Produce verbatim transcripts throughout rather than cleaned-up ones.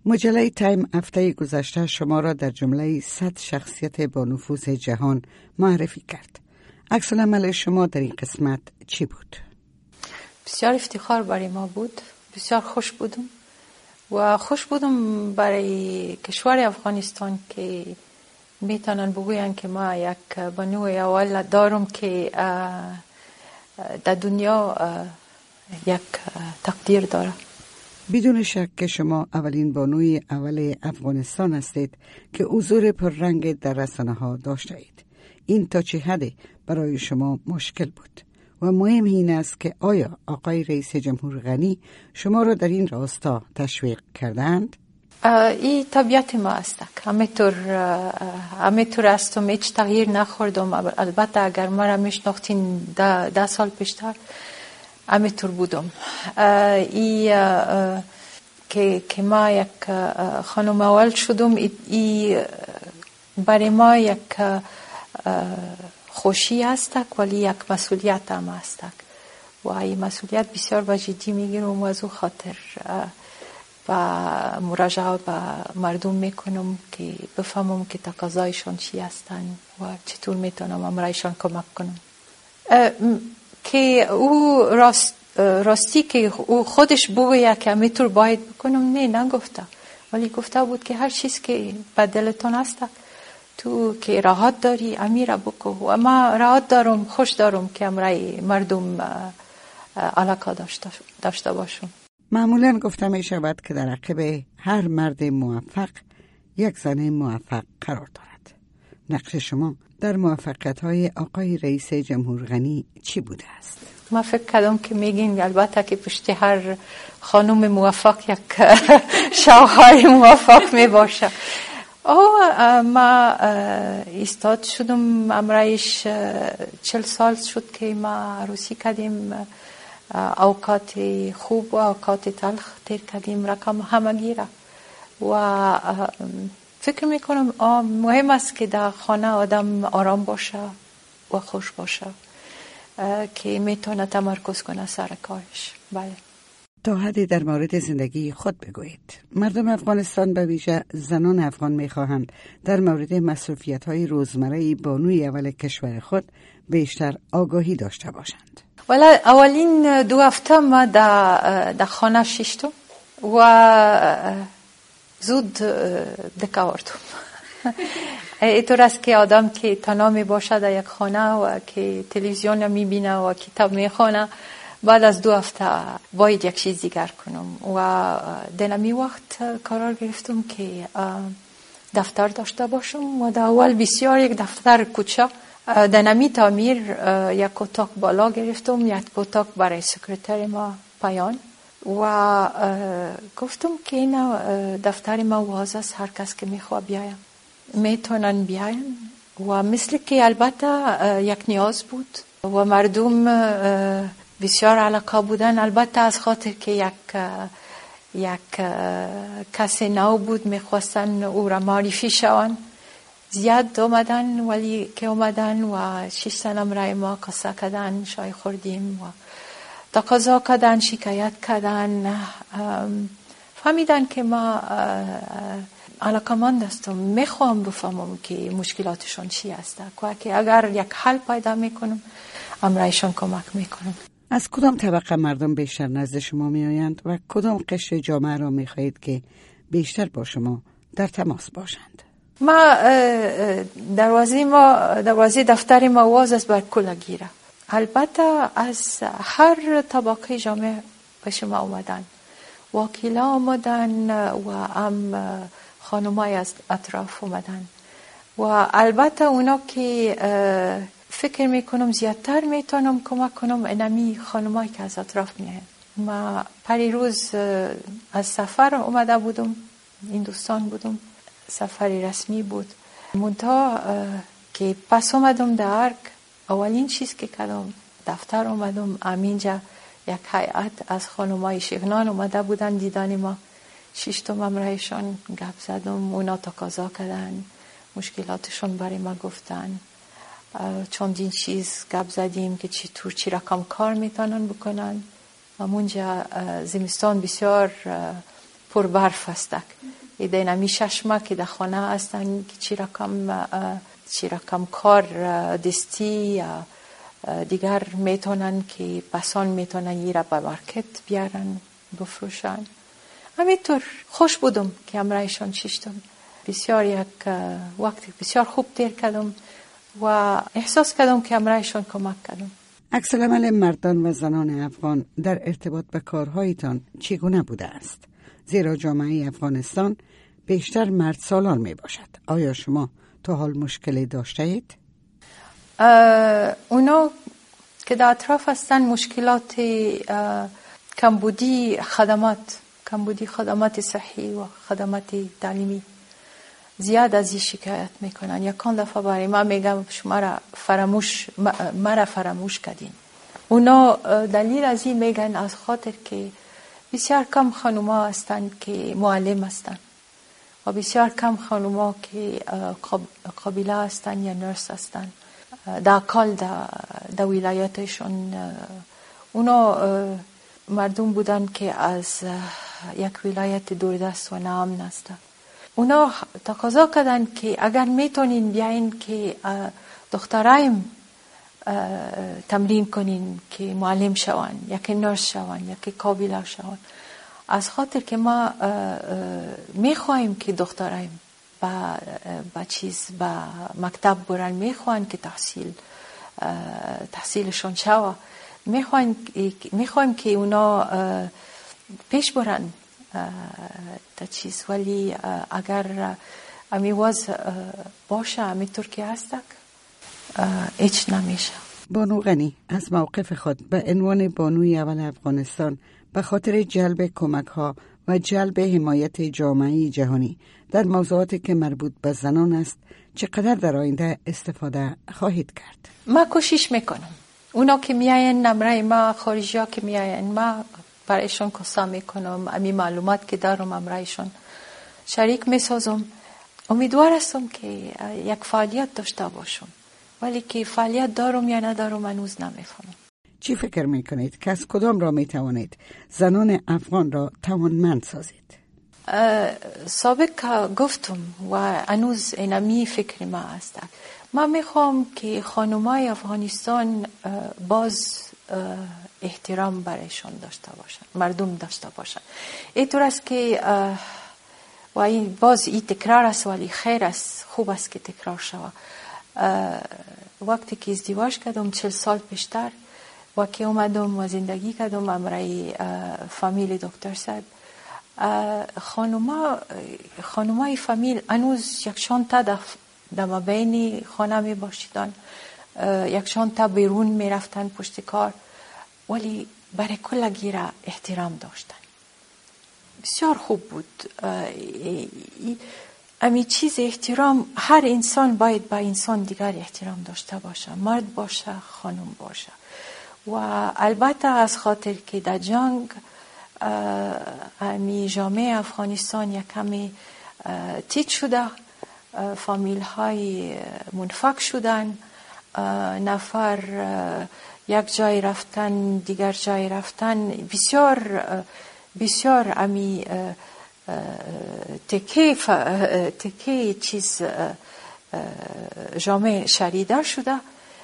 مجله تایم هفته گذشته شما را در جمله صد شخصیت با نفوذ جهان معرفی کرد. عکس العمل شما در این قسمت چی بود؟ بسیار افتخار برای ما بود، بسیار خوش بودم و خوش بودم برای کشور افغانستان که میتونن بگوین که ما یک بانوی اول دارم که در دنیا یک تقدیر داره. بدون شک که شما اولین بانوی اول افغانستان هستید که حضور پررنگ در رسانه ها داشته اید. این تا چه حد برای شما مشکل بود؟ و مهم این است که آیا آقای رئیس جمهور غنی شما را در این راستا تشویق کردند؟ این طبیعت ما است. همینطور همینطور هستم، هیچ تغییر نخوردم. البته اگر ما را میشناختین ده, ده سال پیشتر همینطور بودم. ای که که ما یک خانم اول شدم، ای برای ما یک خوشی است ولی یک مسئولیت هم است و این مسئولیت بسیار با جدی میگیرم و از او خاطر و مراجعه به مردم میکنم که بفهمم که تقاضایشان چی هستند و چطور میتونم امرایشان کمک کنم. که او راست راستی که او خودش بگوید که میتور باید بکنم، نه نگفته، ولی گفته بود که هر چیز که به دلتون هست تو که راحت داری امیر بکو و ما راحت دارم، خوش دارم که امرای مردم علاقه داشته داشته باشم. معمولا گفته می شود که در عقب هر مرد موفق یک زن موفق قرار دارد. نقش شما در موفقیت های آقای رئیس جمهور غنی چی بوده است؟ ما فکر کردم که میگین البته که پشت هر خانم موفق یک شوهر موفق می باشه. او ما استاد شدم، امرایش چل سال شد که ما عروسی کردیم، اوقات خوب و اوقات تلخ تیر کردیم، رقم همگی را و فکر میکنم مهم است که در خانه آدم آرام باشه و خوش باشه که میتونه تمرکز کنه سر کارش. بله. تا حدی در مورد زندگی خود بگویید. مردم افغانستان به ویژه زنان افغان میخواهند در مورد مصروفیت‌های روزمره بانوی اول کشور خود بیشتر آگاهی داشته باشند. ولی اولین دو هفته ما در در خانه ششتم و زود دکه آوردم. اینطور است که آدم که تنها می باشه در یک خانه و که تلویزیون می بینه و کتاب می خونه، بعد از دو هفته باید یک چیز دیگر کنم و در می وقت قرار گرفتم که دفتر داشته باشم و در اول بسیار یک دفتر کوچه در نمی تعمیر یک اتاق بالا گرفتم، یک اتاق برای سکرتر ما پایان و گفتم که این دفتر ما واز است، هر کس که میخواد بیایم میتونن بیاین و مثل که البته یک نیاز بود و مردم بسیار علاقه بودن، البته از خاطر که یک یک کسی نو بود میخواستن او را معرفی شوند، زیاد اومدن ولی که اومدن و شش سنم رای ما قصه کردن، شای خوردیم و تقاضا کردن، شکایت کردن، فهمیدن که ما علاقمند هستم، میخوام بفهمم که مشکلاتشون چی هست و که اگر یک حل پیدا میکنم امرایشان کمک میکنم. از کدام طبقه مردم بیشتر نزد شما می آیند و کدام قشر جامعه را می خواهید که بیشتر با شما در تماس باشند؟ ما دروازه ما دروازه دفتر ما واز است بر کلگیره. البته از هر طبقه جامعه به شما آمدن، وکیلا آمدن و هم خانمای از اطراف آمدن و البته اونا که فکر میکنم زیادتر میتونم کمک کنم اینمی خانمایی که از اطراف میاین. ما پری روز از سفر اومده بودم، هندوستان بودم، سفری رسمی بود. منتها که پس اومدم در ارگ، اولین چیز که کردم دفتر اومدم، امینجا یک هیئت از خانمای شیخنان اومده بودن دیدن ما. شیشتم امرایشان گپ زدم، اونا تقاضا کردن، مشکلاتشون برای ما گفتن، چندین چیز گپ زدیم که چطور چی رقم کار میتونن بکنن. همونجا زمستان بسیار پر برف هستک. ایده نمی ششمه که در خانه هستن که چی رقم چی رقم کار دستی دیگر میتونن که پسان میتونن یه را به مارکت بیارن بفروشن. همینطور خوش بودم که امرایشان ششتم. بسیار یک وقت بسیار خوب تیر کردم و احساس کردم که امرایشان کمک کردم. عکس العمل مردان و زنان افغان در ارتباط به کارهایتان چگونه بوده است؟ زیرا جامعه افغانستان بیشتر مرد سالار می باشد. آیا شما تا حال مشکلی داشته اید؟ اونا که در اطراف هستن مشکلات کمبودی خدمات کمبودی خدمات صحی و خدمات تعلیمی زیاد از این شکایت میکنن. یکان دفعه برای ما میگم شما را فراموش مرا فراموش کردین. اونا دلیل از این میگن از خاطر که بسیار کم خانوما هستن که معلم هستن و بسیار کم خانوما که قابله هستن یا نرس هستن. در کال در ولایتشون اونا مردم بودن که از یک ولایت دوردست و نام هستن. اونا تقاضا کردن که اگر میتونین بیاین که دخترایم تمرین کنین که معلم شون یا که نرس شون یا که قابله شون. از خاطر که ما میخوایم که دخترایم با با چیز با مکتب برن، میخوان که تحصیل تحصیلشون شوه، میخوان میخوایم که اونا پیش برن تا چیز. ولی اگر امی وضع باشه امی ترکی هستک هیچ نمیشه. بانو غنی از موقف خود به عنوان بانوی اول افغانستان به خاطر جلب کمک ها و جلب حمایت جامعه جهانی در موضوعاتی که مربوط به زنان است چقدر در آینده استفاده خواهید کرد؟ ما کوشش میکنم. اونا که میاین نمره ما، خارجی ها که میاین ما برایشون کسا میکنم. امی معلومات که دارم امرایشون شریک میسازم. امیدوار هستم که یک فعالیت داشته باشم، ولی که فعالیت دارم یا ندارم هنوز نمیفهمم. چی فکر میکنید که از کدام را میتوانید زنان افغان را توانمند سازید؟ سابق گفتم و هنوز اینمی فکر ما است. ما میخوام که خانمای افغانستان باز احترام برایشان داشته باشن، مردم داشته باشن. اینطور است که و این باز این تکرار است ولی خیر است، خوب است که تکرار شود. وقتی که ازدواج کردم چل سال پیشتر و که اومدم و زندگی کردم امرای فامیل دکتر صاحب، خانوما خانومای فامیل هنوز یکشان تا در مابین خانه می باشیدن، یکشان تا بیرون می رفتن پشت کار، ولی برای کلگی را احترام داشتن. بسیار خوب بود. امی چیز احترام، هر انسان باید با انسان دیگر احترام داشته باشه، مرد باشه خانم باشه. و البته از خاطر که در جنگ امی جامعه افغانستان یک کمی تیت شده، فامیل های منفک شدن، نفر یک جای رفتن دیگر جای رفتن، بسیار بسیار امی تکه تکه چیز جامعه شریده شده.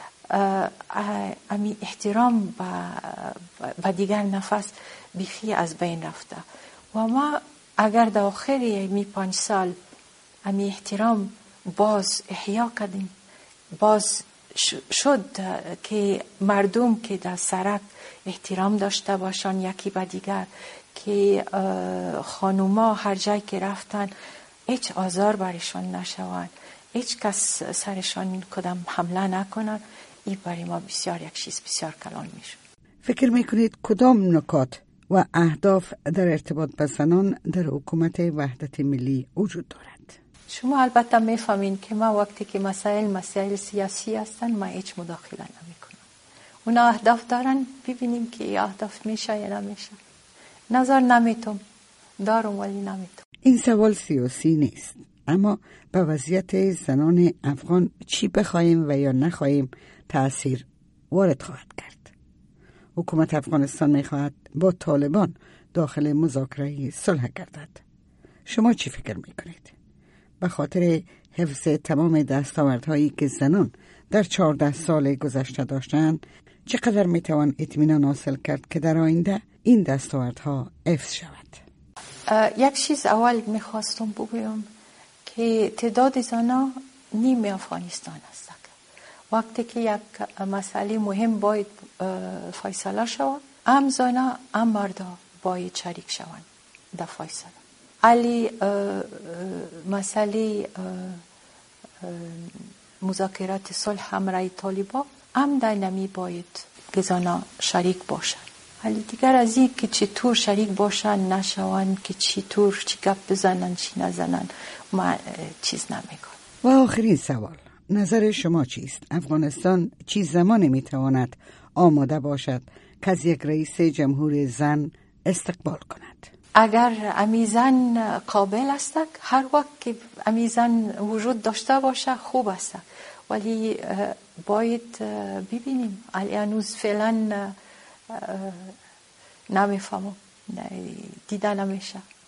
امی احترام با دیگر نفس بیخی از بین رفته و ما اگر در آخر می پنج سال امی احترام باز احیا کردیم، باز شد که مردم که در سرک احترام داشته باشن یکی با دیگر، که خانوما هر جای که رفتن هیچ آزار برشان نشوند، هیچ کس سرشان کدام حمله نکنن، این برای ما بسیار یک چیز بسیار کلان میشه. فکر میکنید کدام نکات و اهداف در ارتباط با زنان در حکومت وحدت ملی وجود دارد؟ شما البته میفهمین که ما وقتی که مسائل مسائل سیاسی هستن ما هیچ مداخله نمیکنم. اونا اهداف دارن، ببینیم که اهداف میشه یا نمیشه. نظر نمیتم دارم ولی نمیتم. این سوال سیاسی نیست، اما به وضعیت زنان افغان چی بخوایم و یا نخواهیم تأثیر وارد خواهد کرد. حکومت افغانستان میخواهد با طالبان داخل مذاکره صلح گردد. شما چی فکر میکنید؟ به خاطر حفظ تمام دستاوردهایی که زنان در چهارده سال گذشته داشتند، چقدر میتوان اطمینان حاصل کرد که در آینده این دستاوردها حفظ شود؟ یک چیز اول میخواستم بگویم که تعداد زنان نیم افغانستان است. وقتی که یک مسئله مهم باید فیصله شود، هم زنان هم مردا باید شریک شوند در فیصله. علی مسئله مذاکرات صلح همراه طالبان هم در نمی باید که زنان شریک باشند. ولی دیگر از این که چطور شریک باشن نشوند، که چطور چی گپ بزنن چی نزنن، ما چیز نمیکنم. و آخرین سوال، نظر شما چیست؟ افغانستان چی زمانی میتواند آماده باشد که از یک رئیس جمهور زن استقبال کند؟ اگر امیزن قابل است، هر وقت که امیزن وجود داشته باشه خوب است، ولی باید ببینیم. هنوز فعلا نمیفهمم، دیده نمیشه.